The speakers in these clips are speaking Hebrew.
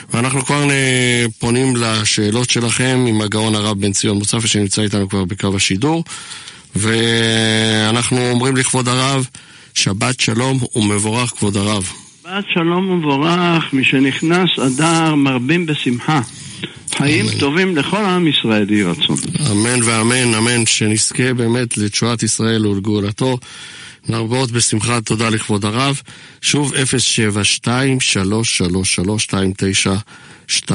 ואנחנו כבר פונים לשאלות שלכם עם הגאון הרב בן ציון מוצפי שנמצא איתנו כבר בקו השידור, ואנחנו אומרים לכבוד הרב, שבת שלום ומבורך כבוד הרב. שבת שלום ומבורך, משנכנס אדר מרבים בשמחה. חיים טובים לכל עם ישראל יהי רצון. אמן ואמן, אמן, שנזכה באמת לתשועת ישראל ולגאולתו. נרבות בשמחה, תודה לכבוד הרב. שוב 072-333-2925.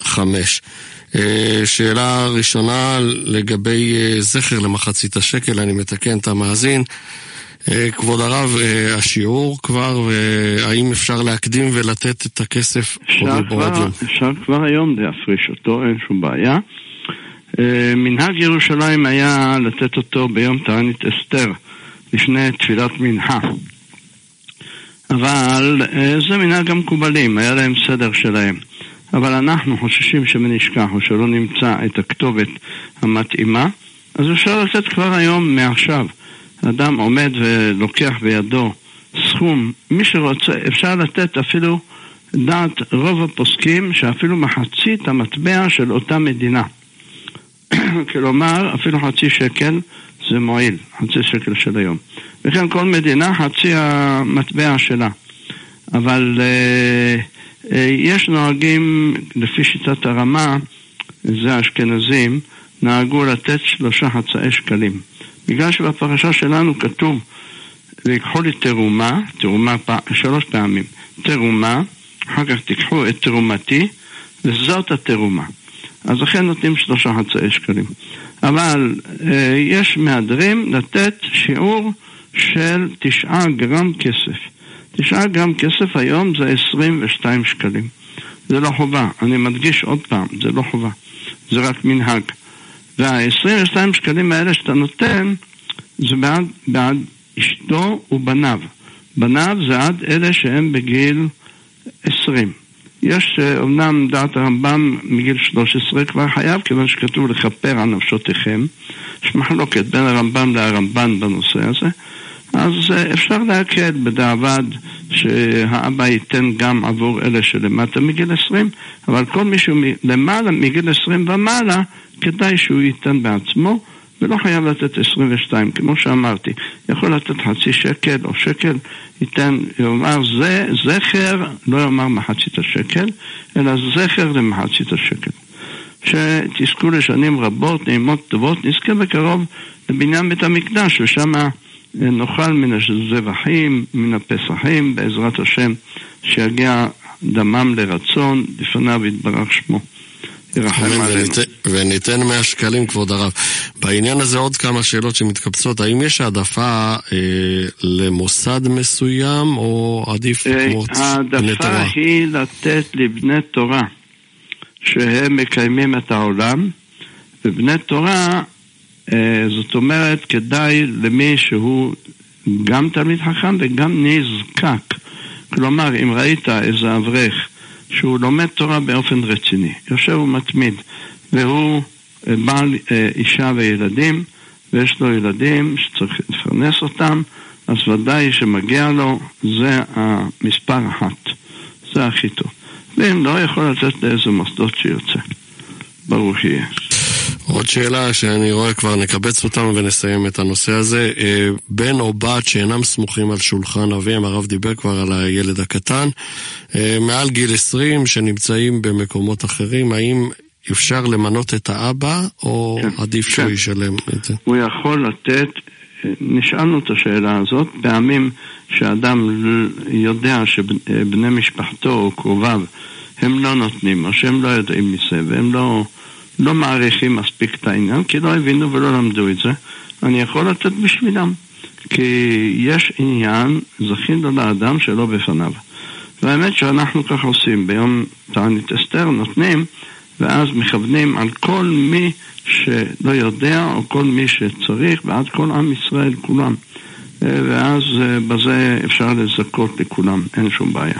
שאלה ראשונה לגבי זכר למחצית השקל, אני מתקן את המאזין. כבוד הרב, השיעור כבר, והאם אפשר להקדים ולתת את הכסף? אפשר כבר היום להפריש אותו, אין שום בעיה. מנהג ירושלים היה לתת אותו ביום תענית אסתר, לפני תפילת מנחה. אבל זה מנהג המקובלים, היה להם סדר שלהם. אבל אנחנו חוששים שמנשכח או שלא נמצא את הכתובת המתאימה, אז אפשר לתת כבר היום מעכשיו. אדם עומד ולוקח בידו סכום, מי שרוצה, אפשר לתת אפילו דעת רוב הפוסקים שאפילו מחצית המטבע של אותה מדינה. כלומר, אפילו חצי שקל זה מועיל, חצי שקל של היום. וכן כל מדינה חצי המטבע שלה. אבל יש נוהגים, לפי שיטת הרמה, זה האשכנזים, נהגו לתת 3 חצאי שקלים. בגלל שבפרשה שלנו כתוב, ויקחו לי תרומה 3 פעמים, תרומה, אחר כך תיקחו את תרומתי, וזאת התרומה. אז לכן נותנים 3 חצאי שקלים. אבל יש מהדרים לתת שיעור של 9 גרם כסף. 9 גרם כסף היום זה 22 שקלים. זה לא חובה, אני מדגיש עוד פעם, זה לא חובה, זה רק מנהג. וה-22 שקלים האלה שאתה נותן, זה בעד אשתו ובניו. בניו זה עד אלה שהם בגיל 20. יש אומנם דעת הרמב"ם מגיל 13 כבר חייב, כיוון שכתוב לכפר על נפשותיכם. יש מחלוקת בין הרמב"ם להרמב"ן בנושא הזה. אז אפשר להקל בדעבד שהאבא ייתן גם עבור אלה שלמטה מגיל 20, אבל כל מישהו למעלה מגיל 20 ומעלה, כדאי שהוא ייתן בעצמו, ולא חייב לתת 22, כמו שאמרתי. יכול לתת חצי שקל או שקל, ייתן, יאמר זה זכר, לא יאמר מחצית השקל, אלא זכר למחצית השקל. שתזכו לשנים רבות, נעימות טובות, נזכה בקרוב לבניין בית המקדש, ושם נאכל מן הזבחים, מן הפסחים, בעזרת השם, שיגיע דמם לרצון, לפניו יתברך שמו. וניתן 100 שקלים כבוד הרב. בעניין הזה עוד כמה שאלות שמתקבצות. האם יש העדפה למוסד מסוים או עדיף כמו בני תורה? העדפה היא לתת לבני תורה שהם מקיימים את העולם, ובני תורה זאת אומרת כדאי למי שהוא גם תלמיד חכם וגם נזקק. כלומר, אם ראית איזה אברך שהוא לומד תורה באופן רציני, יושב ומתמיד, והוא בעל אישה וילדים, ויש לו ילדים שצריך לפרנס אותם, אז ודאי שמגיע לו, זה המספר 1. זה הכי טוב. ואם לא, יכול לתת לאיזה מוסדות שיוצא. ברוך יהיה. עוד שאלה שאני רואה כבר נקבץ אותם ונסיים את הנושא הזה. בן או בת שאינם סמוכים על שולחן אביהם, הרב דיבר כבר על הילד הקטן, מעל גיל 20 שנמצאים במקומות אחרים, האם אפשר למנות את האבא או כן, עדיף שהוא ישלם את זה? הוא יכול לתת, נשאלנו את השאלה הזאת, פעמים שאדם יודע שבני משפחתו או קרוביו הם לא נותנים, או שהם לא יודעים מזה, והם לא מעריכים מספיק את העניין, כי לא הבינו ולא למדו את זה. אני יכול לתת בשבילם, כי יש עניין, זכינו לאדם שלא בפניו. והאמת שאנחנו כך עושים, ביום תענית אסתר נותנים, ואז מכוונים על כל מי שלא יודע, או כל מי שצריך, ועד כל עם ישראל כולם. ואז בזה אפשר לזכות לכולם, אין שום בעיה.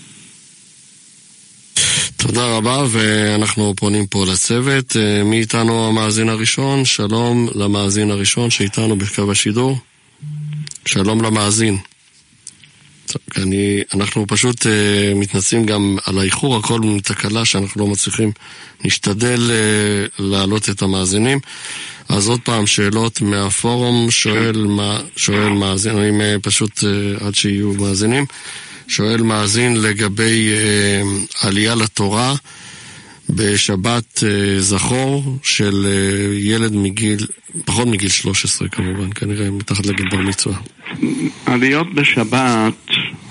תודה רבה, ואנחנו פונים פה לצוות. מי איתנו המאזין הראשון? שלום למאזין הראשון שאיתנו בקו השידור. שלום למאזין. אנחנו פשוט מתנסים גם על האיחור, הכל מתקלה שאנחנו לא מצליחים, נשתדל להעלות את המאזינים. אז עוד פעם, שאלות מהפורום, שואל מאזין, אני פשוט עד שיהיו מאזינים, שואל מאזין לגבי עלייה לתורה בשבת זכור של ילד מגיל, פחות מגיל 13 כמובן, כנראה מתחת לגיל בר מצווה. עליות בשבת,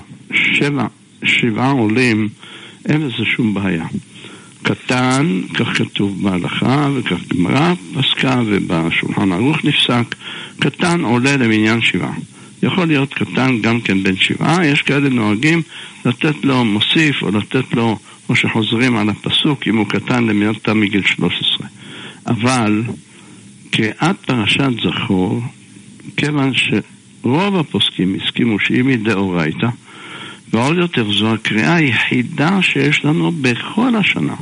7 עולים, אין לזה שום בעיה. קטן, כך כתוב בהלכה וכך גמרא פסקה ובשולחן ערוך נפסק, קטן עולה למניין 7. יכול להיות קטן גם כן בין 7, יש כאלה נוהגים לתת לו מוסיף או לתת לו, או שחוזרים על הפסוק אם הוא קטן למינתה מגיל 13. אבל כעד פרשת זכור, כיוון שרוב הפוסקים הסכימו שהיא מדאורייתא, ועוד יותר זו הקריאה היחידה שיש לנו בכל השנה.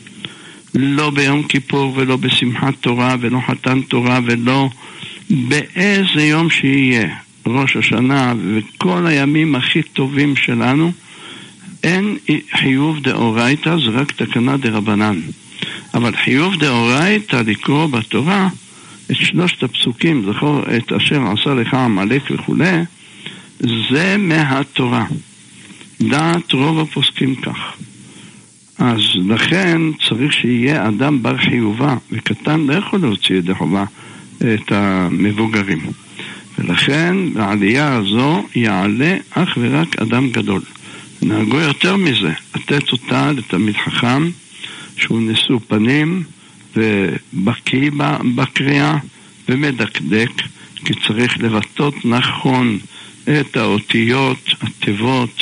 לא ביום כיפור ולא בשמחת תורה ולא חתן תורה ולא באיזה יום שיהיה ראש השנה וכל הימים הכי טובים שלנו, אין חיוב דאורייתא, זה רק תקנה דרבנן. אבל חיוב דאורייתא לקרוא בתורה את 3 הפסוקים, זכור את אשר עשה לך עמלק וכו', זה מהתורה. דעת רוב הפוסקים כך. אז לכן צריך שיהיה אדם בר חיובה, וקטן לא יכול להוציא ידי חובה את המבוגרים. ולכן העלייה הזו יעלה אך ורק אדם גדול. נהגו יותר מזה, לתת אותה לתלמיד חכם שהוא נשוא פנים ובקיא בקריאה ומדקדק, כי צריך לבטאות נכון את האותיות, התיבות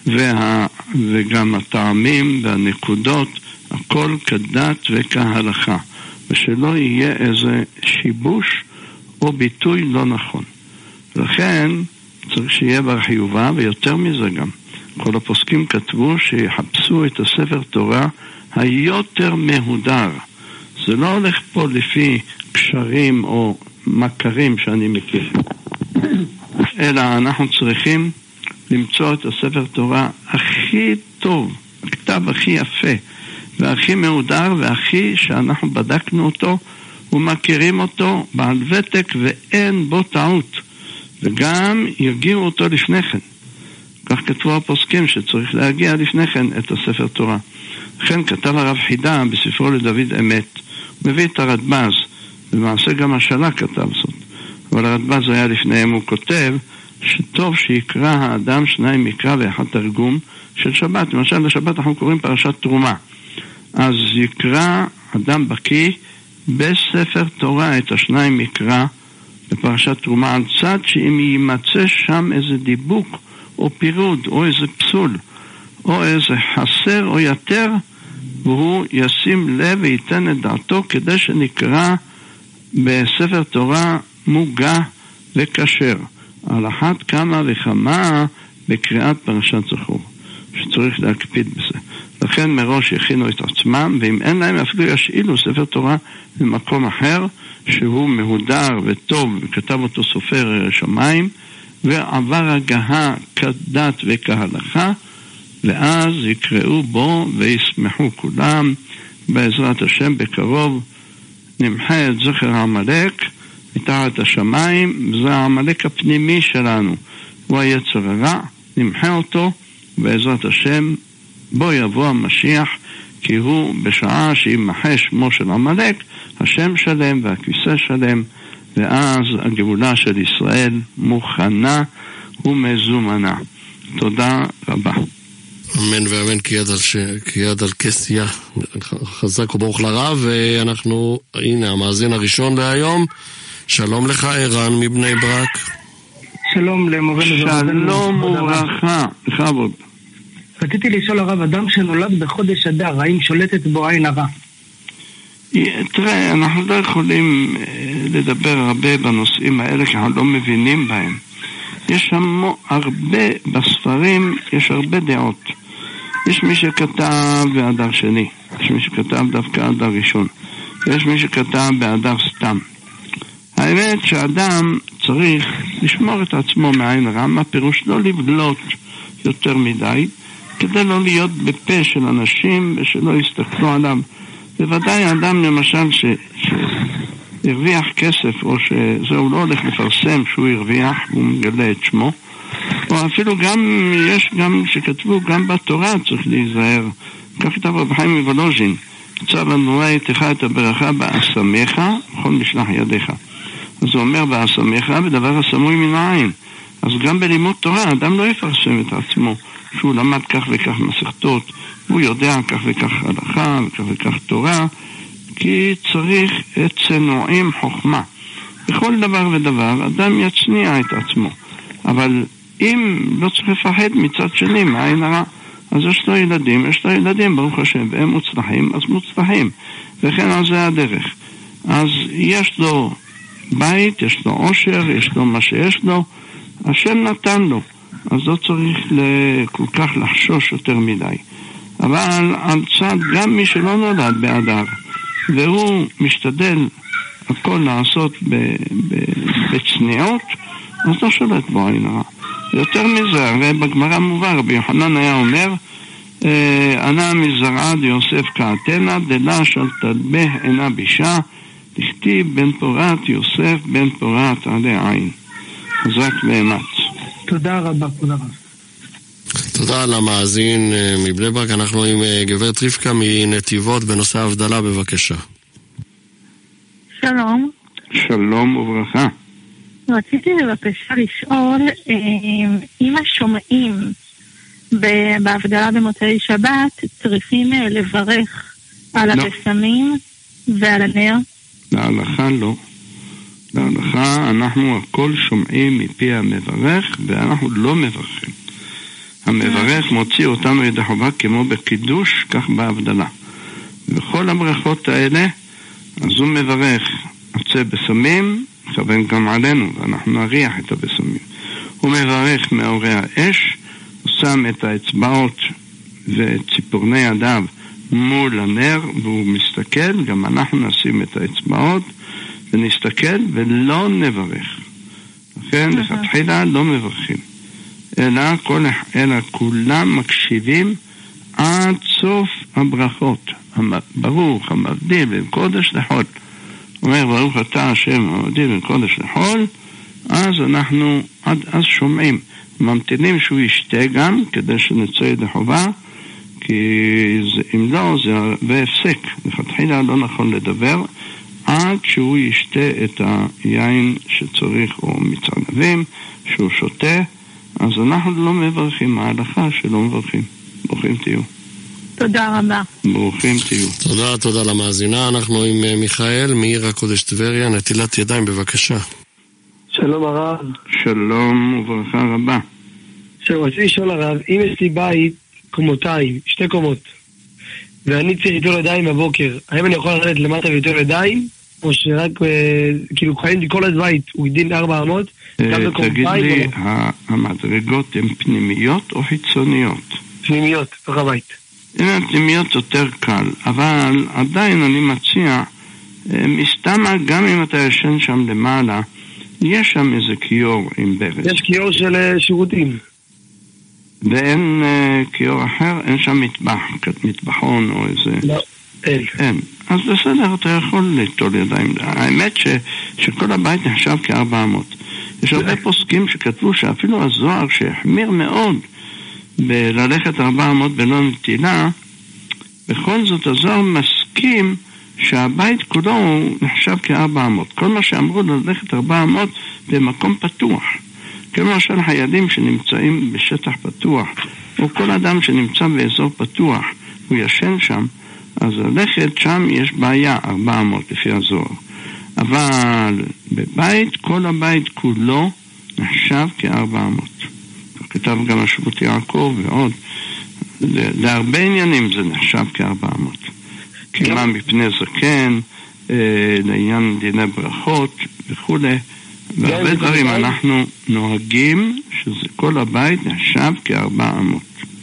וגם הטעמים והנקודות, הכל כדת וכהלכה, ושלא יהיה איזה שיבוש או ביטוי לא נכון. לכן צריך שיהיה בר חיובה, ויותר מזה גם כל הפוסקים כתבו שיחפשו את הספר תורה היותר מהודר. זה לא הולך פה לפי קשרים או מכרים שאני מכיר, אלא אנחנו צריכים למצוא את הספר תורה הכי טוב, הכתב הכי יפה והכי מהודר והכי שאנחנו בדקנו אותו ומכירים אותו בעל ותק ואין בו טעות, וגם יגיעו אותו לפני כן. כך כתבו הפוסקים שצריך להגיע לפני כן את הספר תורה. לכן כתב הרב חידה בספרו לדוד אמת, מביא את הרדב"ז, למעשה גם השאלה כתב זאת, אבל הרדב"ז היה לפניהם, הוא כותב שטוב שיקרא האדם 2 מקרא ואחד תרגום של שבת. למשל לשבת אנחנו קוראים פרשת תרומה, אז יקרא אדם בקיא בספר תורה את 2 מקרא בפרשת תרומה, על צד שאם יימצא שם איזה דיבוק או פירוד או איזה פסול או איזה חסר או יותר, והוא ישים לב וייתן את דעתו כדי שנקרא בספר תורה מוגה וכשר. על אחת כמה וכמה בקריאת פרשת זכור, שצריך להקפיד בזה. לכן מראש יכינו את עצמם, ואם אין להם אפילו ישאילו ספר תורה במקום אחר שהוא מהודר וטוב וכתב אותו סופר שמיים ועבר הגהה כדת וכהלכה, ואז יקראו בו וישמחו כולם. בעזרת השם בקרוב נמחה את זכר עמלק מתחת השמיים, זה העמלק הפנימי שלנו, הוא היצר הרע, נמחה אותו בעזרת השם, בו יבוא המשיח, כי הוא בשעה שימחה שמו של עמלק, השם שלם והכיסא שלם, ואז הגאולה של ישראל מוכנה ומזומנה. תודה רבה. אמן ואמן, כי יד על כסיה, חזק וברוך לרב. ואנחנו, הנה המאזין הראשון להיום. שלום לך ערן מבני ברק. שלום למובן. שלום וברכה, בכבוד. רציתי לשאול הרב, אדם שנולד בחודש אדר, האם שולטת בו עין הרע? תראה, אנחנו לא יכולים לדבר הרבה בנושאים האלה כי אנחנו לא מבינים בהם. יש שם הרבה, בספרים יש הרבה דעות. יש מי שכתב באדר שני, יש מי שכתב דווקא אדר ראשון, יש מי שכתב באדר סתם. האמת שאדם צריך לשמור את עצמו מעין רע, מה פירוש? לא לבלוט יותר מדי, כדי לא להיות בפה של אנשים ושלא יסתכלו עליו. בוודאי אדם למשל שהרוויח כסף, או שזהו לא הולך לפרסם שהוא הרוויח והוא מגלה את שמו, או אפילו גם, יש גם שכתבו גם בתורה צריך להיזהר. כך כתב רב חיים מוולוז'ין, צו אדוני איתך את הברכה באסמך בכל משלח ידיך. אז הוא אומר באסמך בדבר הסמוי מן העין. אז גם בלימוד תורה אדם לא יפרסם את עצמו שהוא למד כך וכך מסכתות, הוא יודע כך וכך הלכה וכך וכך תורה, כי צריך את צנועים חוכמה. בכל דבר ודבר אדם יצניע את עצמו, אבל אם לא צריך לפחד מצד שני, מהעין הרע. אז יש לו ילדים, ברוך השם, והם מוצלחים, אז מוצלחים, וכן על זה הדרך. אז יש לו בית, יש לו עושר, יש לו מה שיש לו, השם נתן לו, אז לא צריך כל כך לחשוש יותר מדי. אבל על צד גם מי שלא נולד באדר, והוא משתדל הכל לעשות בצניעות, אז לא שולט בו עין הרע. יותר מזה, הרי בגמרא מובא, רבי יוחנן היה אומר, אנא מזרעה דיוסף כעתנה, דלה של תלבה אינה בישה, תכתיב בן פורת יוסף בן פורת עלי עין. חזק ואמץ. תודה רבה, תודה רבה. תודה למאזין מבני ברק. אנחנו עם גברת רבקה מנתיבות בנושא ההבדלה, בבקשה. שלום. שלום וברכה. רציתי בבקשה לשאול אם השומעים בהבדלה במוצאי שבת צריכים לברך על הבשמים ועל הנר? להלכה לא. להלכה אנחנו הכל שומעים מפי המברך ואנחנו לא מברכים. המברך מוציא אותנו ידי חובה כמו בקידוש, כך בהבדלה. בכל הברכות האלה אז הוא מברך עצי בשמים, מכוון גם עלינו, ואנחנו נריח את הבשמים. הוא מברך מאורי האש, הוא שם את האצבעות וציפורני ידיו מול הנר, והוא מסתכל, גם אנחנו נשים את האצבעות, ונסתכל ולא נברך. לכן, לכתחילה לא מברכים. אלא כולם מקשיבים עד סוף הברכות. ברוך המבדיל בין קודש לחול. אומר ברוך אתה השם המבדיל בין קודש לחול, אז אנחנו אז שומעים, ממתינים שהוא ישתה גם כדי שנצא ידי חובה, כי אם לא זה בהפסק. לכתחילה לא נכון לדבר עד שהוא ישתה את היין שצריך, או מצענבים שהוא שותה. אז אנחנו לא מברכים, ההלכה שלא מברכים. ברוכים תהיו. תודה רבה. ברוכים תהיו. תודה למאזינה. אנחנו עם מיכאל מעיר הקודש טבריה, נטילת ידיים, בבקשה. שלום הרב. שלום וברכה רבה. רציתי לשאול הרב, אם יש לי בית קומותיים, 2 קומות, ואני צריך ליטול ידיים בבוקר, האם אני יכול לרדת למטה וליטול ידיים? או שרק, כאילו, חיים כל הבית, הוא גדין 400, תגיד לי, המדרגות הן פנימיות או חיצוניות? פנימיות, תוך הבית. אם הן פנימיות יותר קל, אבל עדיין אני מציע, מסתמה גם אם אתה ישן שם למעלה, יש שם איזה כיור עם ברז. יש כיור של שירותים. ואין כיור אחר, אין שם מטבחון או איזה... לא, אין. אז בסדר, אתה יכול ליטול ידיים. האמת שכל הבית נחשב כ-400. יש הרבה פוסקים שכתבו שאפילו הזוהר שהחמיר מאוד בללכת 400 בלא נטילה, בכל זאת הזוהר מסכים שהבית כולו נחשב כ-400. כל מה שאמרו ללכת 400 במקום פתוח. כלמשל חיילים שנמצאים בשטח פתוח, או כל אדם שנמצא באזור פתוח, הוא ישן שם, אז ללכת שם יש בעיה 400 לפי הזוהר. אבל בבית, כל הבית כולו נחשב כ-400. כתב גם השבות יעקב ועוד. להרבה עניינים זה נחשב כ-400. קימה מפני זקן, לעניין דיני ברכות וכו'. והרבה דברים אנחנו נוהגים שזה כל הבית נחשב כ-400.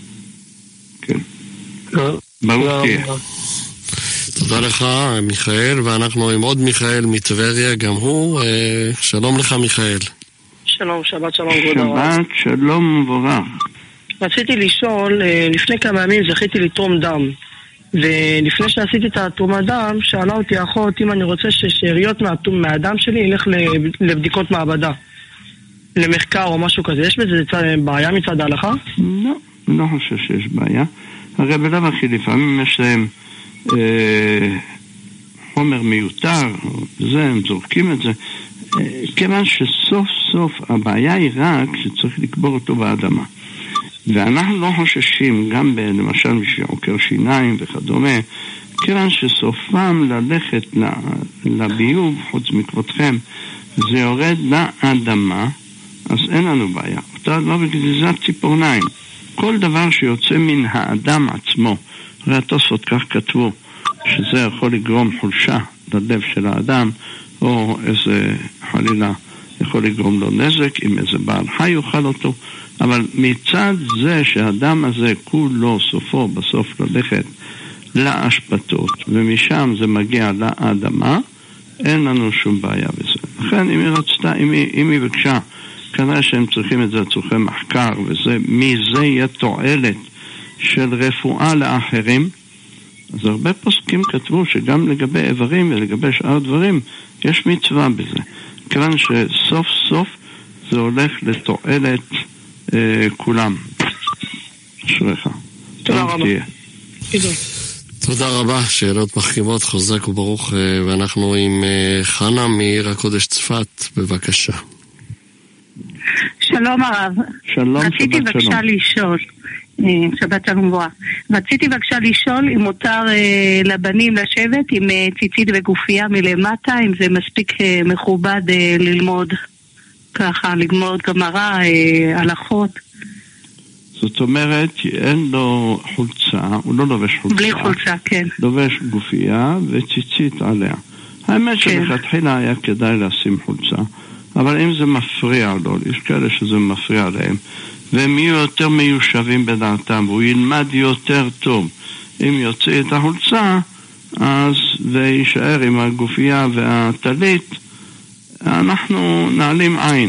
כן. ברוך תהיה. תודה לך מיכאל, ואנחנו עם עוד מיכאל מטבריה, גם הוא. שלום לך מיכאל. שלום, שבת שלום כבוד הרב. שבת שלום מבורך. רציתי לשאול, לפני כמה ימים זכיתי לתרום דם, ולפני שעשיתי את התרומת דם, שאלה אותי אחות אם אני רוצה ששאריות מהדם שלי ילך לבדיקות מעבדה, למחקר או משהו כזה. יש בזה בעיה מצד ההלכה? לא, לא חושב שיש בעיה. הרי בלב הכי לפעמים יש להם חומר מיותר, הם זורקים את זה, כיוון שסוף סוף הבעיה היא רק שצריך לקבור אותו באדמה. ואנחנו לא חוששים, גם למשל משעוקר שיניים וכדומה, כיוון שסופם ללכת לביוב, חוץ מכבודכם, זה יורד לאדמה, אז אין לנו בעיה. אותה לא בגזיזת ציפורניים. כל דבר שיוצא מן האדם עצמו, הרי התוספות כך כתבו, שזה יכול לגרום חולשה ללב של האדם, או איזה חלילה יכול לגרום לו נזק, אם איזה בעל חי יאכל אותו. אבל מצד זה שהאדם הזה כולו סופו בסוף ללכת לאשפתות, ומשם זה מגיע לאדמה, אין לנו שום בעיה בזה. לכן אם היא רצתה, אם היא בקשה, כנראה שהם צריכים את זה לצורכי מחקר, ומזה יהיה תועלת של רפואה לאחרים, אז הרבה פוסקים כתבו שגם לגבי איברים ולגבי שאר דברים יש מצווה בזה, כיוון שסוף סוף זה הולך לתועלת כולם. אשריך. תודה רבה. תודה רבה, שאלות מחכימות, חוזק וברוך. ואנחנו עם חנה מעיר הקודש צפת, בבקשה. שלום הרב. שלום, רציתי בבקשה לשאול, שבת שלום וברכה. רציתי בבקשה לשאול אם מותר לבנים לשבת עם ציצית וגופייה מלמטה, אם זה מספיק מכובד ללמוד ככה, לגמור גמרא, הלכות. זאת אומרת, אין לו חולצה, הוא לא לובש חולצה. בלי חולצה, כן. לובש גופייה וציצית עליה. האמת שבכתחילה היה כדאי לשים חולצה, אבל אם זה מפריע לו, יש כאלה שזה מפריע להם, והם יהיו יותר מיושבים בדעתם, והוא ילמד יותר טוב. אם יוצא את החולצה, אז וישאר עם הגופייה והטלית, אנחנו נעלים עין.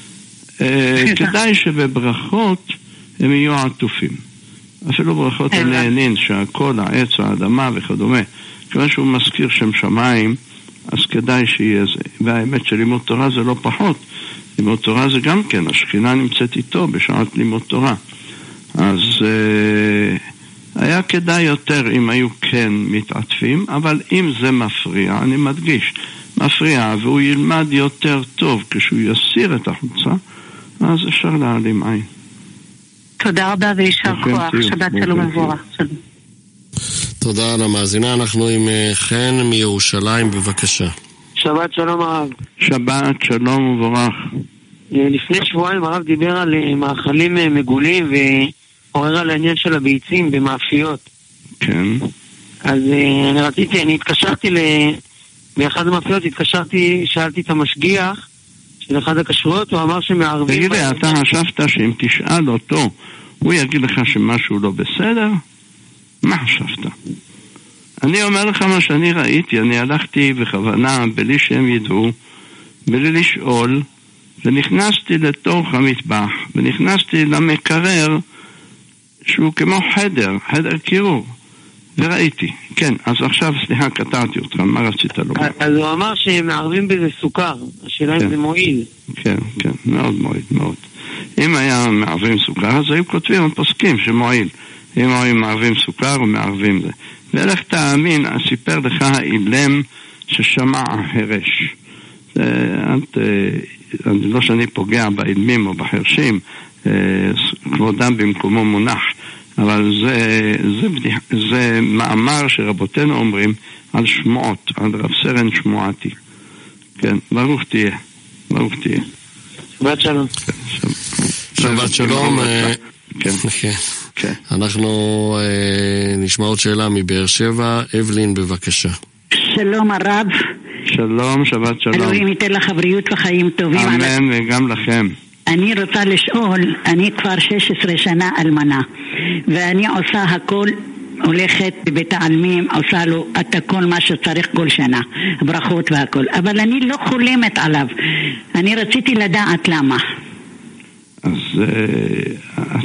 כדאי שבברכות הם יהיו עטופים. אפילו ברכות הנהנין, שהכל, העץ, האדמה וכדומה. כיוון שהוא מזכיר שם שמיים, אז כדאי שיהיה זה. והאמת שלימוד תורה זה לא פחות. לימוד תורה זה גם כן, השכינה נמצאת איתו בשעת לימוד תורה. אז היה כדאי יותר אם היו כן מתעטפים, אבל אם זה מפריע, אני מדגיש, מפריע והוא ילמד יותר טוב כשהוא יסיר את החולצה, אז אפשר להעלים עין. תודה רבה וישר כוח, שבת שלום מבורך. תודה על המאזינה, אנחנו עם חן מירושלים, בבקשה. שבת שלום הרב. שבת שלום וברך. לפני שבועיים הרב דיבר על מאכלים מגולים ועורר על העניין של הביצים במאפיות. כן. אז אני התקשרתי באחד המאפיות, שאלתי את המשגיח של אחד הכשרויות, הוא אמר שמערבים... תגיד לי, אתה חשבת שאם תשאל אותו, הוא יגיד לך שמשהו לא בסדר? מה חשבת? אני אומר לך מה שאני ראיתי, אני הלכתי בכוונה, בלי שהם ידעו, בלי לשאול, ונכנסתי לתוך המטבח, ונכנסתי למקרר, שהוא כמו חדר קירור, וראיתי. כן, אז עכשיו, סליחה, קטעתי אותך, מה רצית לומר? אז הוא אמר שהם מערבים בזה סוכר, השאלה אם זה מועיל. כן, כן, מאוד מועיל, מאוד. אם היה מערבים סוכר, אז היו כותבים הפוסקים שמועיל. אם היו מערבים סוכר או מערבים זה. ואיך תאמין, סיפר לך האילם ששמע הרש. לא שאני פוגע באילמים או בחרשים, כבודם במקומו מונח, אבל זה מאמר שרבותינו אומרים על שמועות, על רב סרן שמועתי. כן, ברוך תהיה. ברוך תהיה. שבת שלום. שבת שלום. כן. אנחנו נשמע עוד שאלה מבאר שבע. אבלין, בבקשה. שלום הרב. שלום, שבת שלום. אלוהים ייתן לך בריאות וחיים טובים. אמן, וגם לכם. אני רוצה לשאול, אני כבר 16 שנה אלמנה, ואני עושה הכל, הולכת בבית העלמין, עושה לו את הכל מה שצריך כל שנה, ברכות והכל, אבל אני לא חולמת עליו. אני רציתי לדעת למה. אז את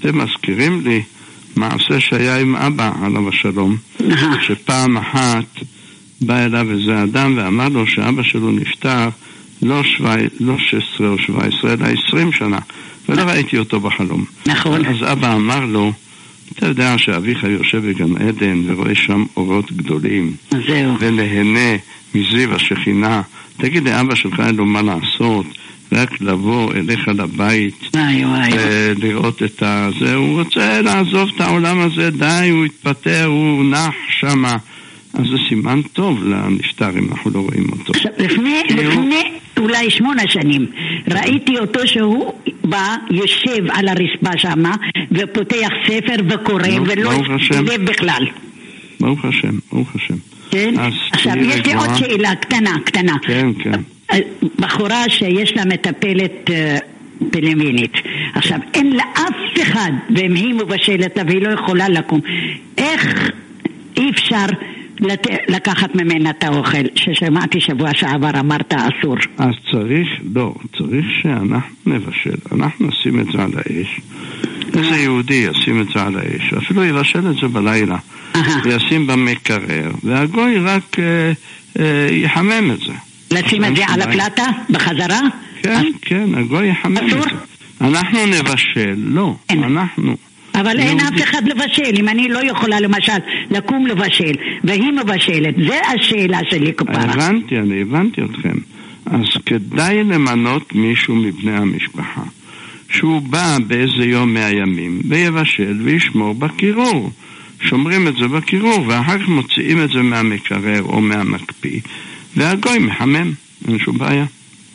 אתם מזכירים לי מעשה שהיה עם אבא עליו השלום, שפעם אחת בא אליו איזה אדם ואמר לו שאבא שלו נפטר לא 16 או 17 אלא 20 שנה, ולא ראיתי אותו בחלום. נכון. אז אבא אמר לו, אתה יודע שאביך יושב בגן עדן ורואה שם אורות גדולים, ונהנה מזיו השכינה. תגיד לאבא שלך אין לו מה לעשות, רק לבוא אליך לבית לראות את זה. הוא רוצה לעזוב את העולם הזה, די, הוא התפטר, הוא נח שמה. אז זה סימן טוב לנפטר אם אנחנו לא רואים אותו. לפני אולי 8 שנים ראיתי אותו שהוא בא, יושב על הרצפה שמה ופותח ספר וקורא ולא לב בכלל. ברוך השם, ברוך השם. כן? עכשיו יש לי עוד שאלה קטנה. כן. בחורה שיש לה מטפלת פלמינית. עכשיו אין לה אף אחד, ואם היא מבשלת והיא לא יכולה לקום, איך אי אפשר לקחת ממנה את האוכל? ששמעתי שבוע שעבר אמרת אסור. אז צריך שאנחנו נבשל, אנחנו נשים את זה על האש. איזה יהודי ישים את זה על האש, אפילו יבשל את זה בלילה וישים במקרר, והגוי רק יחמם את זה. לשים את זה על הפלטה בחזרה? כן, הגוי יחמם את זה. אנחנו נבשל, לא, אנחנו. אבל אין אף אחד לבשל. אם אני לא יכולה למשל לקום לבשל והיא מבשלת, זה השאלה שלי כפרה. אני הבנתי אתכם. אז כדאי למנות מישהו מבני המשפחה שהוא בא באיזה יום מהימים ויבשל וישמור בקירור. שומרים את זה בקירור ואחר כך מוציאים את זה מהמקרר או מהמקפיא והגוי מחמם, אין שום בעיה.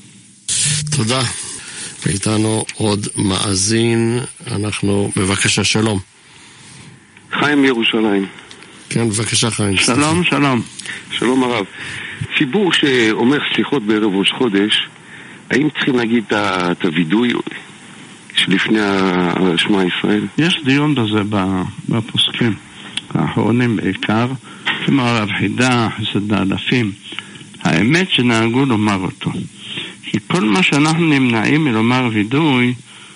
תודה. ואיתנו עוד מאזין, אנחנו בבקשה, שלום. חיים מירושלים. כן, בבקשה חיים. שלום. שלום הרב. ציבור שאומר סליחות בערב ראש חודש, האם צריכים להגיד את הווידוי שלפני השמע ישראל? יש דיון בזה בפוסקים האחרונים בעיקר, כמו הרב חידה, חסד האלפים. האמת שנהגו לומר אותו. כי כל מה שאנחנו נמנעים מלומר וידוי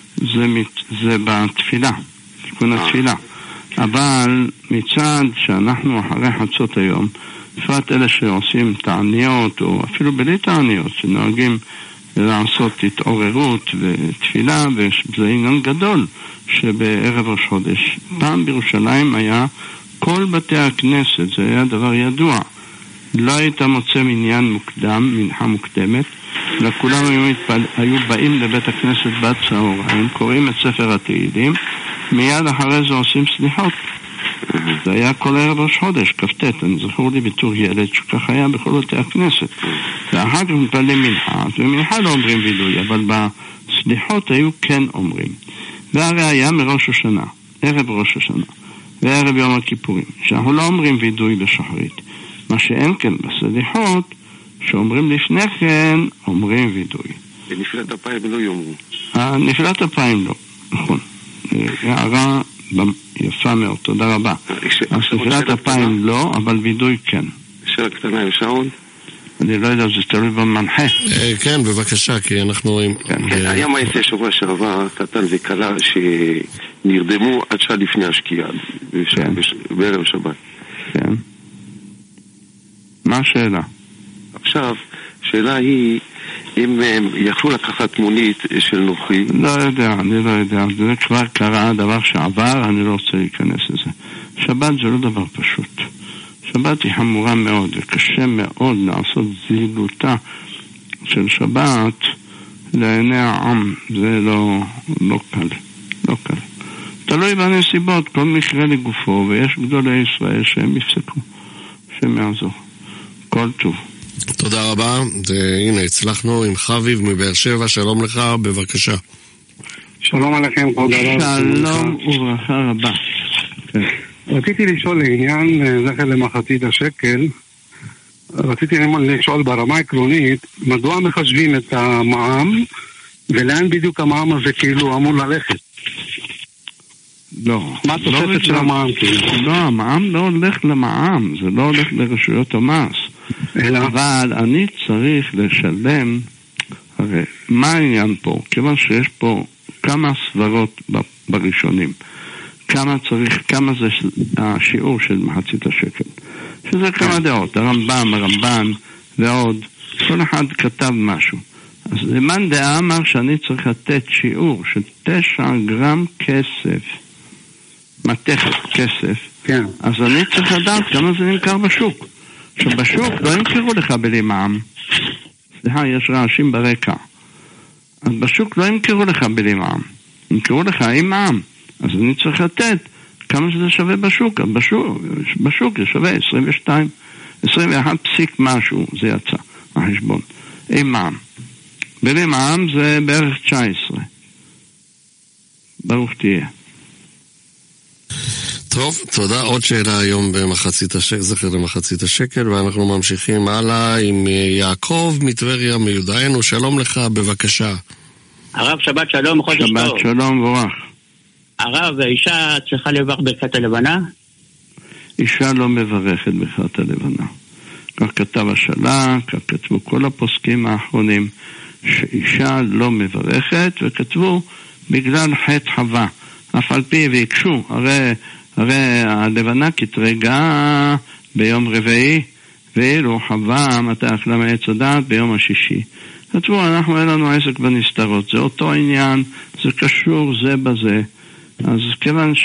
זה בתפילה, תיקון התפילה. אבל מצד שאנחנו אחרי חצות היום, בפרט אלה שעושים תעניות או אפילו בלי תעניות, שנוהגים לעשות התעוררות ותפילה, וזה עניין גדול שבערב ראש חודש. פעם בירושלים היה כל בתי הכנסת, זה היה דבר ידוע. לא היית מוצא מניין מוקדם, מנחה מוקדמת, וכולם היו באים לבית הכנסת בצהריים, קוראים את ספר התהילים, מיד אחרי זה עושים סליחות. זה היה כל ערב ראש חודש, כ"ט, אני זכור לי בתור ילד שכך היה בכל בתי הכנסת. ואחר כך מתפללים מנחה, ומנחה לא אומרים וידוי, אבל בסליחות היו כן אומרים. והרי היה מראש השנה, ערב ראש השנה, וערב יום הכיפורים, שאנחנו לא אומרים וידוי בשחרית. מה שאין כן בסליחות, שאומרים לפני כן, אומרים וידוי. בנפילת אפיים לא יאמרו. נפילת אפיים לא, נכון. הערה יפה מאוד, תודה רבה. נפילת אפיים לא, אבל וידוי כן. שאלה קטנה, אפשר עוד? אני לא יודע, זה תלוי במנחה. כן, בבקשה, כי אנחנו רואים... היה מעשה שבוע שעבר, קטן וקלה, שנרדמו עד שעה לפני השקיעה, בערב שבת. כן. מה השאלה? עכשיו, שאלה היא, אם הם יכלו לקחת מונית של נוכרי... אני לא יודע. זה כבר קרה, דבר שעבר, אני לא רוצה להיכנס לזה. שבת זה לא דבר פשוט. שבת היא חמורה מאוד, וקשה מאוד לעשות זילותה של שבת לעיני העם. זה לא קל. תלוי בנסיבות, כל מקרה לגופו, ויש גדולי ישראל שהם יפסקו, שהם יעזור. כל טוב. תודה רבה. הנה, הצלחנו עם חביב מבאר שבע. שלום לך, בבקשה. שלום עליכם, כבוד הרב. שלום וברכה רבה. רציתי לשאול לעניין זכר למחצית השקל. רציתי לשאול ברמה עקרונית, מדוע מחשבים את המע"מ, ולאן בדיוק המע"מ הזה כאילו אמור ללכת? לא. מה התוספת של המע"מ? לא, המע"מ לא הולך למע"מ, זה לא הולך לרשויות המס. אבל אני צריך לשלם, הרי מה העניין פה? כיוון שיש פה כמה סברות בראשונים. כמה זה השיעור של מחצית השקל. שזה כמה דעות, הרמב"ם, הרמב"ן ועוד. כל אחד כתב משהו. אז למאן דעה אמר שאני צריך לתת שיעור של 9 גרם כסף, מתכת כסף, כן. אז אני צריך לדעת כמה זה נמכר בשוק. שבשוק לא ימכרו לך בלי מע"מ. סליחה, יש רעשים ברקע. אז בשוק לא ימכרו לך בלי מע"מ. ימכרו לך עם מע"מ. אז אני צריך לתת כמה שזה שווה בשוק. בשוק זה שווה 21 פסיק משהו, זה יצא מהחשבון. עם מע"מ. בלי מע"מ זה בערך 19. ברוך תהיה. טוב, תודה. עוד שאלה היום במחצית השקל, זכר למחצית השקל, ואנחנו ממשיכים הלאה עם יעקב מטבריה מיודענו. שלום לך, בבקשה. הרב, שבת שלום, חודש טוב. שבת שלום ורח. הרב, האישה צריכה לברך ברכת הלבנה? אישה לא מברכת ברכת הלבנה. כך כתב השלה, כך כתבו כל הפוסקים האחרונים, שאישה לא מברכת, וכתבו בגלל חטא חווה. אף על פי ויקשו, הרי הלבנה כתרגע ביום רביעי, ואילו חווה מתי אכלה מעץ הדעת ביום השישי. כתבו, אנחנו אין לנו עסק בנסתרות, זה אותו עניין, זה קשור זה בזה. אז כיוון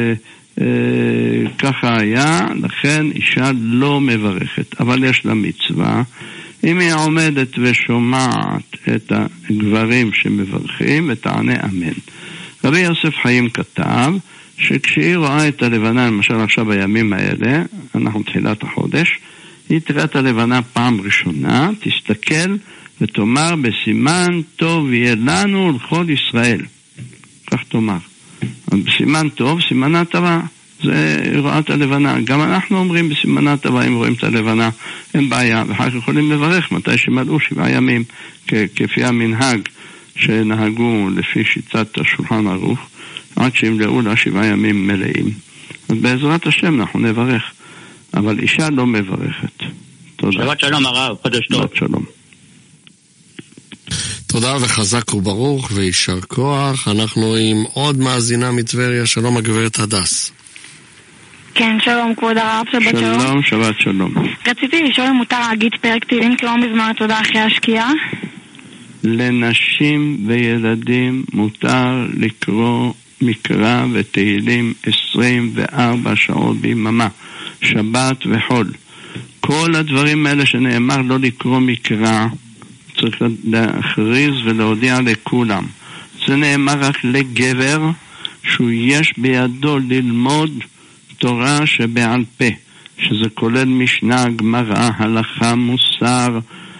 שככה היה, לכן אישה לא מברכת, אבל יש לה מצווה. אם היא עומדת ושומעת את הגברים שמברכים, ותענה אמן. רבי יוסף חיים כתב שכשהיא רואה את הלבנה, למשל עכשיו בימים האלה, אנחנו תחילת החודש, היא תראה את הלבנה פעם ראשונה, תסתכל ותאמר בסימן טוב יהיה לנו לכל ישראל. כך תאמר. בסימן טוב, סימנה טובה, זה רואה את הלבנה. גם אנחנו אומרים בסימנה טובה, אם רואים את הלבנה, אין בעיה, ואחר כך יכולים לברך מתי שמלאו 7 ימים, כפי המנהג שנהגו לפי שיטת השולחן ערוך, עד שימלאו לה 7 ימים מלאים. אז בעזרת השם אנחנו נברך, אבל אישה לא מברכת. תודה. שבת שלום הרב, חודש טוב. שבת שלום. תודה וחזק וברוך וישר כוח. אנחנו עם עוד מאזינה מטבריה. שלום הגברת הדס. כן, שלום כבוד הרב, שבת שלום. שלום, שבת שלום. רציתי לשאול אם מותר להגיד פרק תהילים כמו מזמור התודה אחרי השקיעה? לנשים וילדים מותר לקרוא מקרא ותהילים 24 שעות ביממה, שבת וחול. כל הדברים האלה שנאמר לא לקרוא מקרא, צריך להכריז ולהודיע לכולם. זה נאמר רק לגבר שהוא יש בידו ללמוד תורה שבעל פה, שזה כולל משנה, גמרא, הלכה, מוסר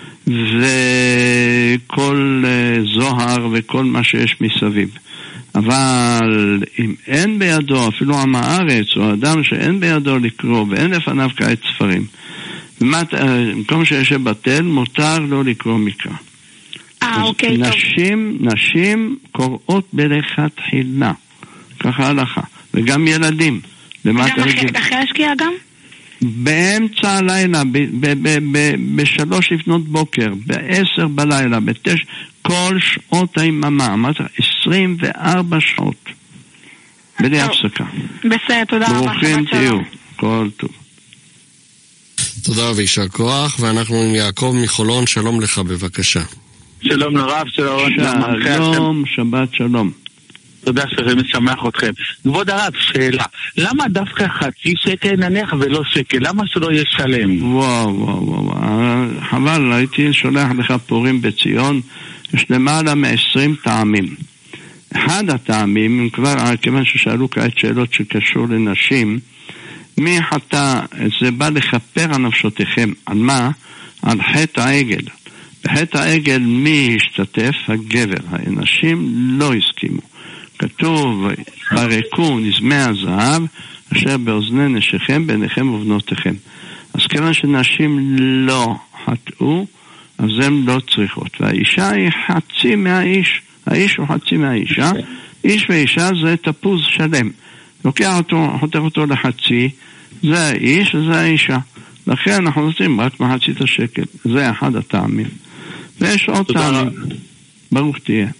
וכל זוהר וכל מה שיש מסביב. אבל אם אין בידו, אפילו עם הארץ או אדם שאין בידו לקרוא ואין לפניו כעת ספרים, במקום שישב בתל מותר לא לקרוא מקרא. אוקיי, נשים קוראות בלכתחילה, ככה הלכה, וגם ילדים. גם אחרי השקיעה גם? באמצע הלילה, ב3 לפנות בוקר, ב10 בלילה, ב9, כל שעות היממה, אמרת 24 שעות, בלי הפסקה. בסדר, תודה רבה. ברוכים תהיו, כל טוב. תודה וישר כוח, ואנחנו עם יעקב מחולון. שלום לך, בבקשה. שלום לרב, שלום, שבת שלום. תודה שזה משמח אתכם. כבוד הרב, שאלה, למה דווקא חצי שקל נניח ולא שקל? למה שלא יהיה שלם? וואו, חבל, הייתי שולח לך פורים בציון, יש למעלה מ20 טעמים. אחד הטעמים, כבר כיוון ששאלו כעת שאלות שקשור לנשים, מי חטא, זה בא לכפר על נפשותיכם. על מה? על חטא העגל. בחטא העגל מי השתתף? הגבר. הנשים לא הסכימו. כתוב, ברקו נזמי הזהב אשר באוזני נשיכם, בעיניכם ובנותיכם. אז כיוון שנשים לא חטאו, אז הן לא צריכות. והאישה היא חצי מהאיש. האיש הוא חצי מהאישה. איש ואישה זה תפוז שלם. לוקח אותו, חותך אותו לחצי, זה האיש וזה האישה. לכן אנחנו נותנים רק מחצית השקל. זה אחד הטעמים. ויש עוד טעמים. ברוך תהיה.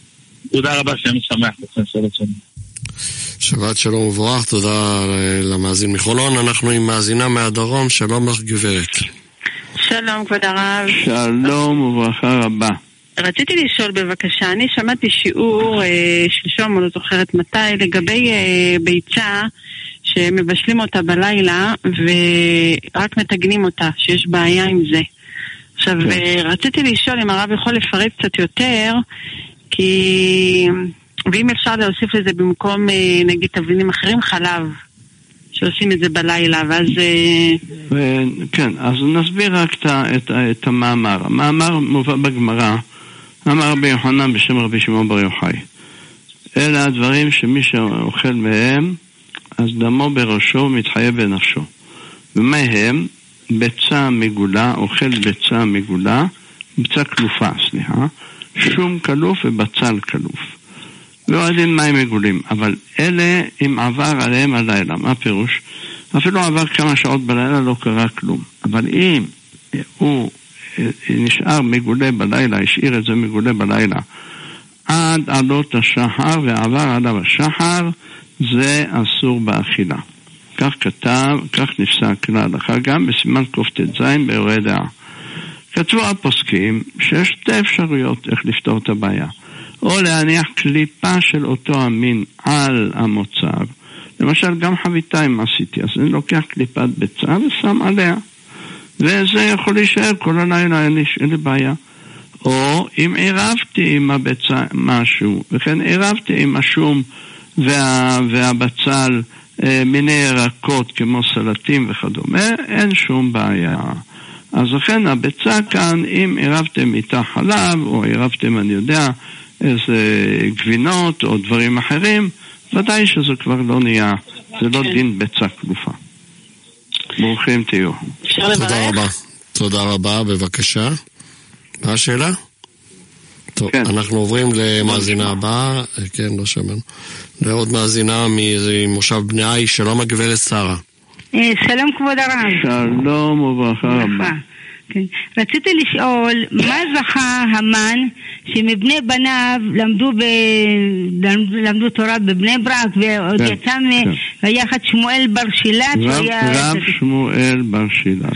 תודה רבה, שאני שמח לכם, שבת שלום וברך, תודה למאזין מחולון. אנחנו עם מאזינה מהדרום, שלום לך גברת. שלום כבוד הרב. שלום וברכה רבה. רציתי לשאול בבקשה, אני שמעתי שיעור שלשום, אני לא זוכרת מתי, לגבי ביצה שמבשלים אותה בלילה ורק מתגנים אותה, שיש בעיה עם זה. עכשיו, רציתי לשאול אם הרב יכול לפרט קצת יותר, ואם אפשר להוסיף לזה במקום, נגיד, תבלינים אחרים, חלב, שעושים את זה בלילה, ואז... כן, אז נסביר רק את המאמר. המאמר מובא בגמרא, אמר רבי יוחנן בשם רבי שמעון בר יוחאי. אלה הדברים שמי שאוכל מהם, אז דמו בראשו מתחייב בנפשו. ומה הם? ביצה מגולה, אוכל ביצה מגולה, ביצה כלופה, שום כלוף ובצל כלוף. לא יודעים מה הם מגולים, אבל אלה אם עבר עליהם הלילה. מה הפירוש? אפילו עבר כמה שעות בלילה לא קרה כלום. אבל אם הוא נשאר מגולה בלילה, השאיר את זה מגולה בלילה, עד עלות השחר ועבר עליו השחר, זה אסור באכילה. כך כתב, כך נפסק להלכה גם בסימן קט"ז באורי דעה. כתבו הפוסקים שיש שתי אפשרויות איך לפתור את הבעיה. או להניח קליפה של אותו המין על המוצב. למשל גם חביתה אם עשיתי, אז אני לוקח קליפת ביצה ושם עליה. וזה יכול להישאר כל הלילה, אין לי בעיה. או אם עירבתי עם הביצה משהו, וכן עירבתי עם השום והבצל מיני ירקות כמו סלטים וכדומה, אין שום בעיה. אז לכן הביצה כאן, אם עירבתם איתה חלב, או עירבתם, אני יודע, איזה גבינות או דברים אחרים, ודאי שזה כבר לא נהיה, זה לא דין ביצה כלופה. ברוכים תהיו. תודה רבה. תודה רבה, בבקשה. מה השאלה? טוב, כן. אנחנו עוברים למאזינה הבאה, כן, לא שמענו. לעוד מאזינה ממושב בני עי, שלום הגברת שרה. שלום כבוד הרב. שלום וברכה רבה. כן. רציתי לשאול, מה זכה המן שמבני בניו למדו תורה בבני ברק, ועוד יצא ביחד שמואל בר שילת, רב שמואל בר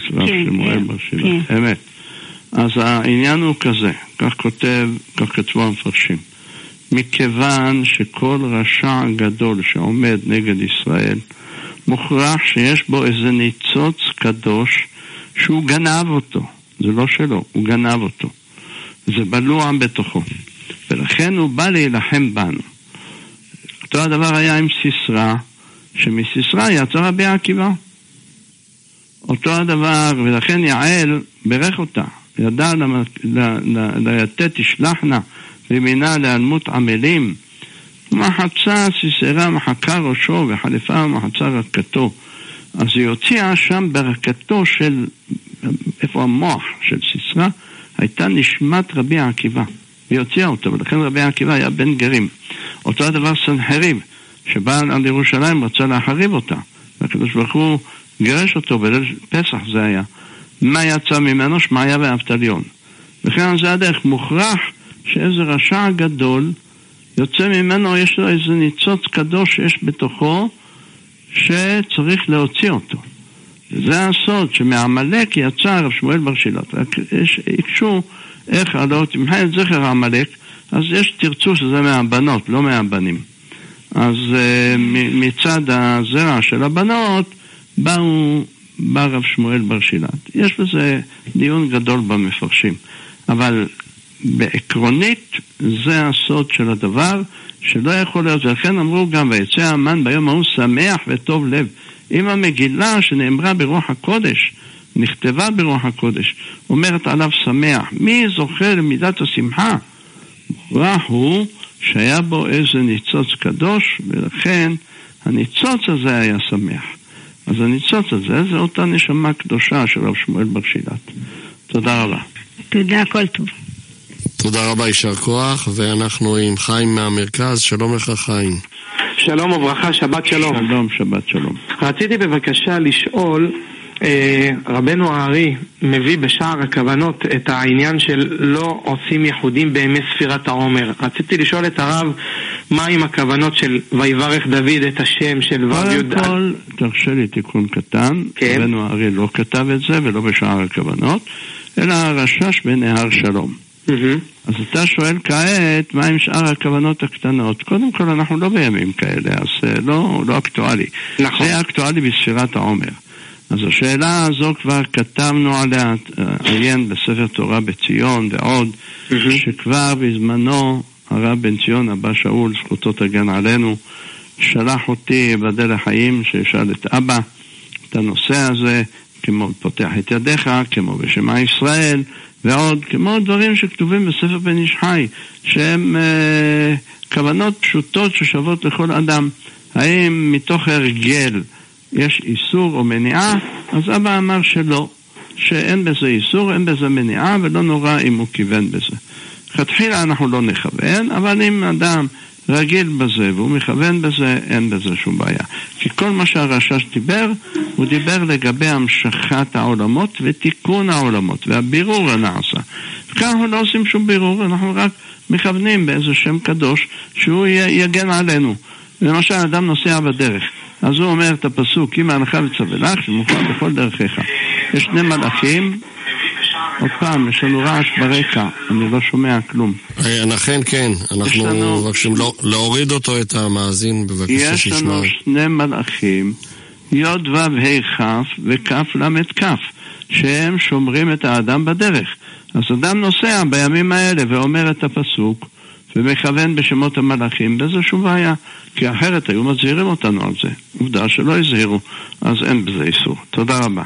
שילת, אמת. אז העניין הוא כזה, כך כתבו המפרשים, מכיוון שכל רשע גדול שעומד נגד ישראל, מוכרח שיש בו איזה ניצוץ קדוש שהוא גנב אותו, זה לא שלו, הוא גנב אותו, זה בלוע בתוכו, ולכן הוא בא להילחם בנו. אותו הדבר היה עם סיסרא, שמסיסרא יצא רבי עקיבא, אותו הדבר, ולכן יעל ברך אותה, ידע ליתת תשלחנה ומינה להלמות עמלים, מחצה סיסרא מחקה ראשו וחליפה מחצה רקתו. אז היא הוציאה שם ברכתו של, איפה המוח של סיסרא, הייתה נשמת רבי עקיבא. היא הוציאה אותו, ולכן רבי עקיבא היה בן גרים. אותו הדבר סנחריב, שבא על ירושלים רצה להחריב אותה. והקדוש ברוך הוא גרש אותו בליל פסח זה היה. מה יצא ממנו? שמעיה ואבטליון. וכן זה הדרך, מוכרח שאיזה רשע גדול יוצא ממנו, יש לו איזה ניצוץ קדוש שיש בתוכו, שצריך להוציא אותו. וזה הסוד שמעמלק יצא רב שמואל בר שילת. יקשו איך עלות, מבחינת זכר העמלק, אז יש תרצו שזה מהבנות, לא מהבנים. אז מצד הזרע של הבנות בא רב שמואל בר שילת. יש בזה דיון גדול במפרשים. אבל בעקרונית זה הסוד של הדבר, שלא יכול להיות, ולכן אמרו גם, ויצא המן ביום ההוא שמח וטוב לב. אם המגילה שנאמרה ברוח הקודש, נכתבה ברוח הקודש, אומרת עליו שמח, מי זוכה למידת השמחה? מוכרח הוא שהיה בו איזה ניצוץ קדוש, ולכן הניצוץ הזה היה שמח. אז הניצוץ הזה זה אותה נשמה קדושה של רב שמואל בר שילת. תודה רבה. תודה, כל טוב. תודה רבה, יישר כוח, ואנחנו עם חיים מהמרכז. שלום לך חיים. שלום וברכה, שבת שלום. שלום, שבת שלום. רציתי בבקשה לשאול, רבנו הארי מביא בשער הכוונות את העניין של לא עושים ייחודים בימי ספירת העומר. רציתי לשאול את הרב, מה עם הכוונות של ויברך דוד את השם של קודם כל, תרשה לי תיקון קטן, רבנו הארי לא כתב את זה ולא בשער הכוונות, אלא הרשש בנהר שלום. אז אתה שואל כעת, מה עם שאר הכוונות הקטנות? קודם כל, אנחנו לא בימים כאלה, אז לא אקטואלי. נכון. זה אקטואלי בספירת העומר. אז השאלה הזו כבר כתבנו עליה, עיין בספר תורה בציון ועוד, שכבר בזמנו הרב בן ציון אבא שאול, זכותו תגן עלינו, שלח אותי בדל החיים שישאל את אבא את הנושא הזה, כמו פותח את ידיך, כמו בשמע ישראל, ועוד, כמו דברים שכתובים בספר בן איש חי, שהם כוונות פשוטות ששוות לכל אדם. האם מתוך הרגל יש איסור או מניעה? אז אבא אמר שלא, שאין בזה איסור, אין בזה מניעה, ולא נורא אם הוא כיוון בזה. כתחילה אנחנו לא נכוון, אבל אם אדם רגיל בזה והוא מכוון בזה, אין בזה שום בעיה. כי כל מה שהרשש דיבר, הוא דיבר לגבי המשכת העולמות ותיקון העולמות, והבירור הנעשה. וכאן אנחנו לא עושים שום בירור, אנחנו רק מכוונים באיזה שם קדוש שהוא יגן עלינו. למשל, אדם נוסע בדרך, אז הוא אומר את הפסוק, אם ההלכה וצווה לך, שמופיע בכל דרכיך. יש שני מלאכים, עוד פעם, יש לנו רעש ברקע, אני לא שומע כלום. לכן כן, אנחנו מבקשים להוריד אותו את המאזין, בבקשה שישמע. יש לנו שני מלאכים, יוד וו ה' כף וכף למד כף, שהם שומרים את האדם בדרך. אז אדם נוסע בימים האלה ואומר את הפסוק, ומכוון בשמות המלאכים, בזה שום בעיה, כי אחרת היו מזהירים אותנו על זה. עובדה שלא הזהירו, אז אין בזה איסור. תודה רבה.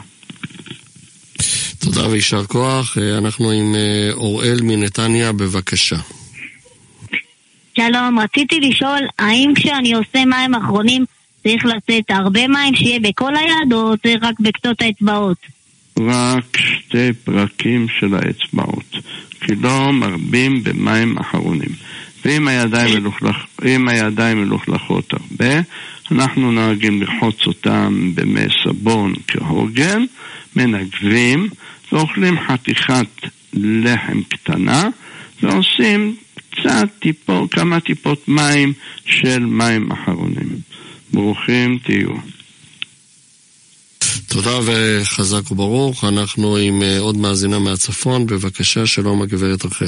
תודה וישר כוח. אנחנו עם אוראל מנתניה, בבקשה. שלום, רציתי לשאול, האם כשאני עושה מים אחרונים צריך לתת הרבה מים שיהיה בכל היד, או זה רק בקצות האצבעות? רק שתי פרקים של האצבעות, כי לא מרבים במים אחרונים. ואם הידיים מלוכלכות הרבה, אנחנו נוהגים לחוץ אותם במי סבון כהוגן, מנגבים ואוכלים חתיכת לחם קטנה ועושים כמה טיפות מים של מים אחרונים. ברוכים תהיו. תודה וחזק וברוך. אנחנו עם עוד מאזינה מהצפון, בבקשה. שלום הגברת רחל.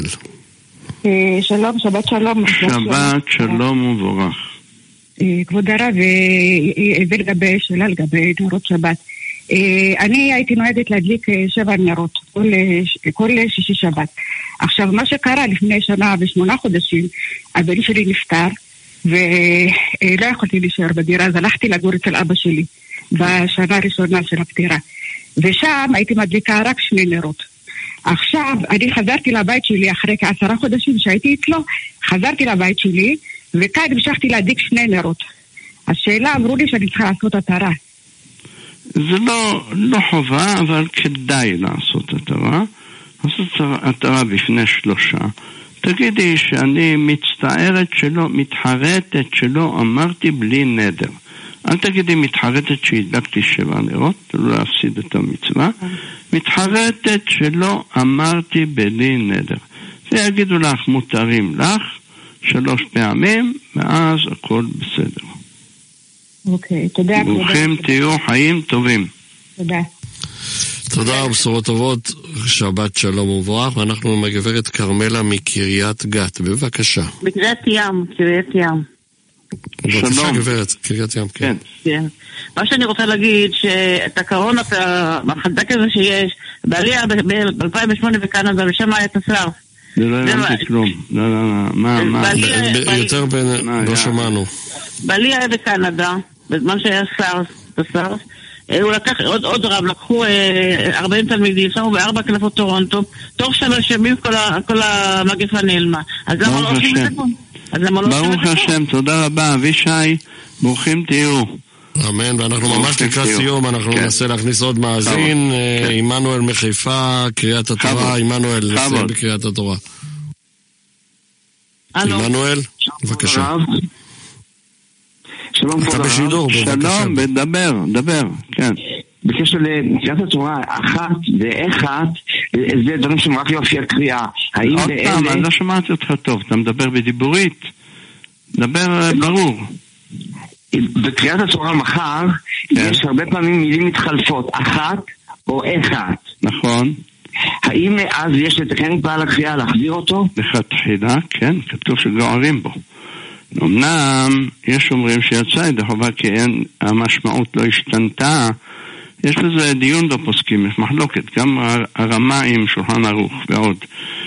שלום, שבת שלום. שבת שלום ומבורך. כבוד הרב, זה לגבי שאלה לגבי נרות שבת. אני הייתי נוהגת להדליק 7 נרות כל שישי שבת. עכשיו, מה שקרה לפני שנה ו8 חודשים, הבן שלי נפטר ולא יכולתי להישאר בדירה, אז הלכתי לגור אצל אבא שלי בשנה הראשונה של הפטירה, ושם הייתי מדליקה רק 2 נרות. עכשיו אני חזרתי לבית שלי אחרי כ10 חודשים שהייתי אצלו, חזרתי לבית שלי וכאן המשכתי להדליק 2 נרות. השאלה, אמרו לי שאני צריכה לעשות התרה. זה לא חובה, אבל כדאי לעשות התרה. לעשות התרה בפני 3. תגידי שאני מצטערת שלא, מתחרטת שלא אמרתי בלי נדר. אל תגידי מתחרטת שהדלקתי 7 נרות, לא להפסיד את המצווה. מתחרטת שלא אמרתי בלי נדר. ויגידו לך, מותרים לך 3 פעמים, ואז הכל בסדר. אוקיי, תודה. ברוכים תהיו, חיים טובים. תודה. תודה, בשורות טובות, שבת שלום וברך. ואנחנו עם הגברת קרמלה מקריית גת, בבקשה. בקריית ים, קריית ים. בבקשה גברת, קריית ים, כן. כן. מה שאני רוצה להגיד, שאת הקורונה, החדק הזה שיש, בעלייה ב-2008 בקנדה, ושם היה את הסער. זה לא הבנתי כלום. מה? יותר לא שמענו. בעלייה בקנדה, בזמן שהיה סער, הוא לקח עוד רב, לקחו 40 תלמידים, שמו ב4 קלפות טורונטו, תוך 3 ימים כל המגפה נעלמה. אז למה לא עושים את זה פה? ברוך השם, תודה רבה, אבישי, ברוכים תהיו. אמן, ואנחנו ממש לקראת סיום, אנחנו ננסה להכניס עוד מאזין, עמנואל מחיפה, קריאת התורה, עמנואל, נסיים בקריאת התורה. עמנואל, בבקשה. שלום, אתה בשידור, בבקשה. שלום, דבר, כן. בקשר לקריאת התורה אחת ואחת, זה דברים שמרק יופי הקריאה. עוד פעם, אני לא שמעתי אותך טוב, אתה מדבר בדיבורית, דבר ברור. בקריאת התורה מחר יש הרבה פעמים מילים מתחלפות, אחת או אחת. נכון. האם אז יש לתקן בעל הקריאה להחזיר אותו? לכתחילה, כן, כתוב שגוערים בו. אמנם יש אומרים שיצא ידי חובה כי המשמעות לא השתנתה, יש לזה דיון בפוסקים, יש מחלוקת, גם הרמה עם שולחן ערוך ועוד.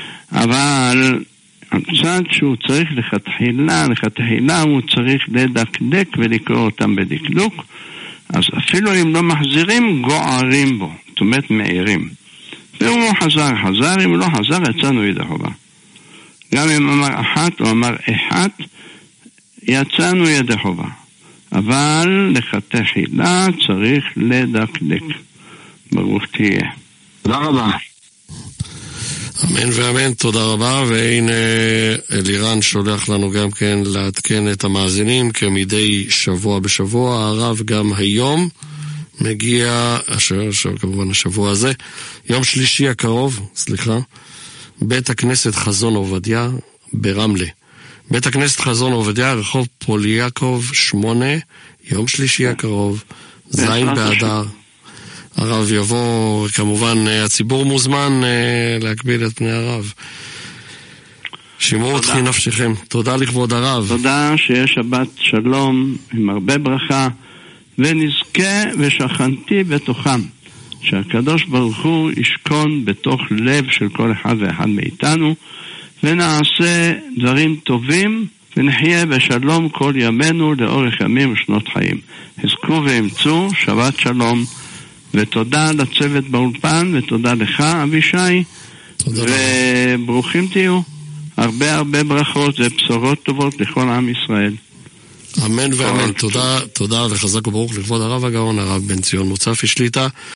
אבל הצד שהוא צריך לכתחילה הוא צריך לדקדק ולקרוא אותם בדקדוק, אז אפילו אם לא מחזירים, גוערים בו, זאת אומרת מעירים. והוא חזר, אם הוא לא חזר, יצאנו ידי חובה. גם אם אמר אחת או אמר אחת, יצאנו ידי חובה. אבל לכתחילה צריך לדקדק. ברוך תהיה. תודה רבה. אמן ואמן, תודה רבה. והנה אלירן שולח לנו גם כן לעדכן את המאזינים כמדי שבוע בשבוע. הרב גם היום מגיע, כמובן השבוע הזה, יום שלישי הקרוב, בית הכנסת חזון עובדיה ברמלה. בית הכנסת חזון עובדיה, רחוב פוליאקוב 8, יום שלישי הקרוב, זין באדר. הרב יבוא, כמובן הציבור מוזמן להקביל את פני הרב. שימור תחי נפשכם. תודה לכבוד הרב. תודה, שיש שבת שלום עם הרבה ברכה, ונזכה ושכנתי בתוכם, שהקדוש ברוך הוא ישכון בתוך לב של כל אחד ואחד מאיתנו, ונעשה דברים טובים, ונחיה בשלום כל ימינו לאורך ימים ושנות חיים. חזקו ואמצו, שבת שלום, ותודה לצוות באולפן, ותודה לך אבישי, וברוכים תהיו. הרבה ברכות ובשורות טובות לכל עם ישראל. אמן ואמן. תודה וחזק וברוך לכבוד הרב הגאון, הרב בן ציון מוצפי שליט"א.